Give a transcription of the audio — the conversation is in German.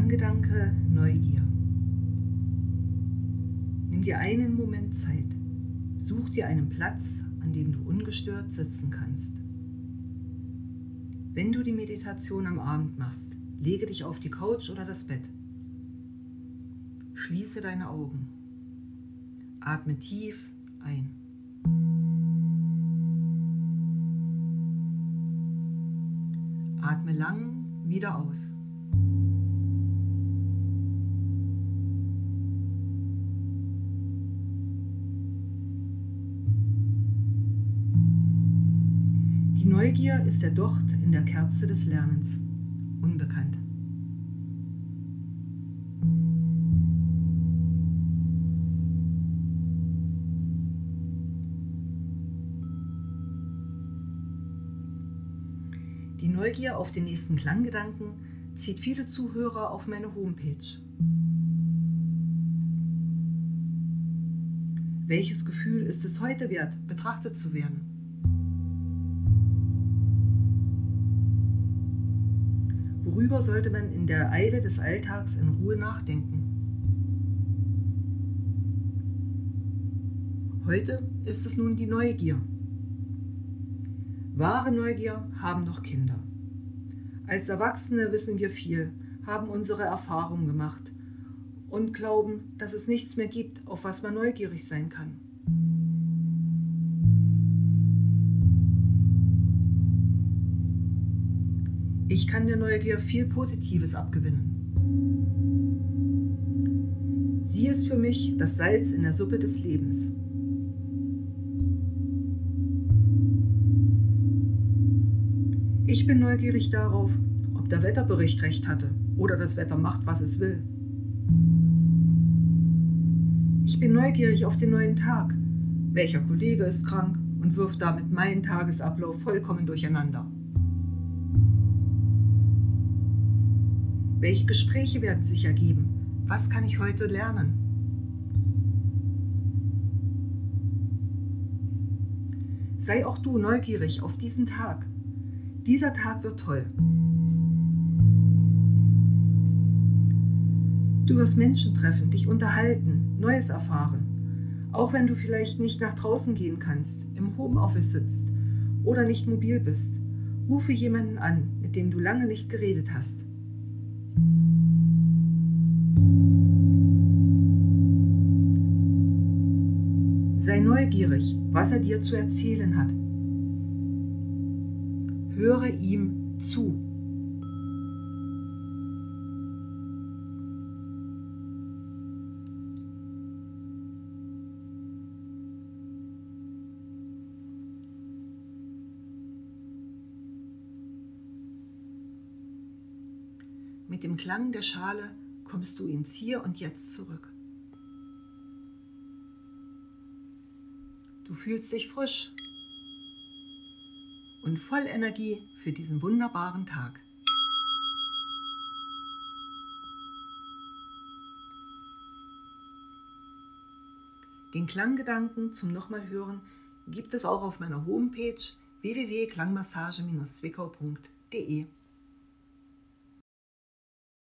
Klanggedanke Neugier. Nimm dir einen Moment Zeit. Such dir einen Platz, an dem du ungestört sitzen kannst. Wenn du die Meditation am Abend machst, lege dich auf die Couch oder das Bett. Schließe deine Augen. Atme tief ein. Atme lang wieder aus. Die Neugier ist der Docht in der Kerze des Lernens, unbekannt. Die Neugier auf den nächsten Klanggedanken zieht viele Zuhörer auf meine Homepage. Welches Gefühl ist es heute wert, betrachtet zu werden? Worüber sollte man in der Eile des Alltags in Ruhe nachdenken? Heute ist es nun die Neugier. Wahre Neugier haben noch Kinder. Als Erwachsene wissen wir viel, haben unsere Erfahrungen gemacht und glauben, dass es nichts mehr gibt, auf was man neugierig sein kann. Ich kann der Neugier viel Positives abgewinnen. Sie ist für mich das Salz in der Suppe des Lebens. Ich bin neugierig darauf, ob der Wetterbericht recht hatte oder das Wetter macht, was es will. Ich bin neugierig auf den neuen Tag. Welcher Kollege ist krank und wirft damit meinen Tagesablauf vollkommen durcheinander? Welche Gespräche werden sich ergeben? Was kann ich heute lernen? Sei auch du neugierig auf diesen Tag. Dieser Tag wird toll. Du wirst Menschen treffen, dich unterhalten, Neues erfahren. Auch wenn du vielleicht nicht nach draußen gehen kannst, im Homeoffice sitzt oder nicht mobil bist, rufe jemanden an, mit dem du lange nicht geredet hast. Sei neugierig, was er dir zu erzählen hat. Höre ihm zu. Mit dem Klang der Schale kommst du ins Hier und Jetzt zurück. Du fühlst dich frisch und voll Energie für diesen wunderbaren Tag. Den Klanggedanken zum nochmal hören gibt es auch auf meiner Homepage www.klangmassage-zwickau.de.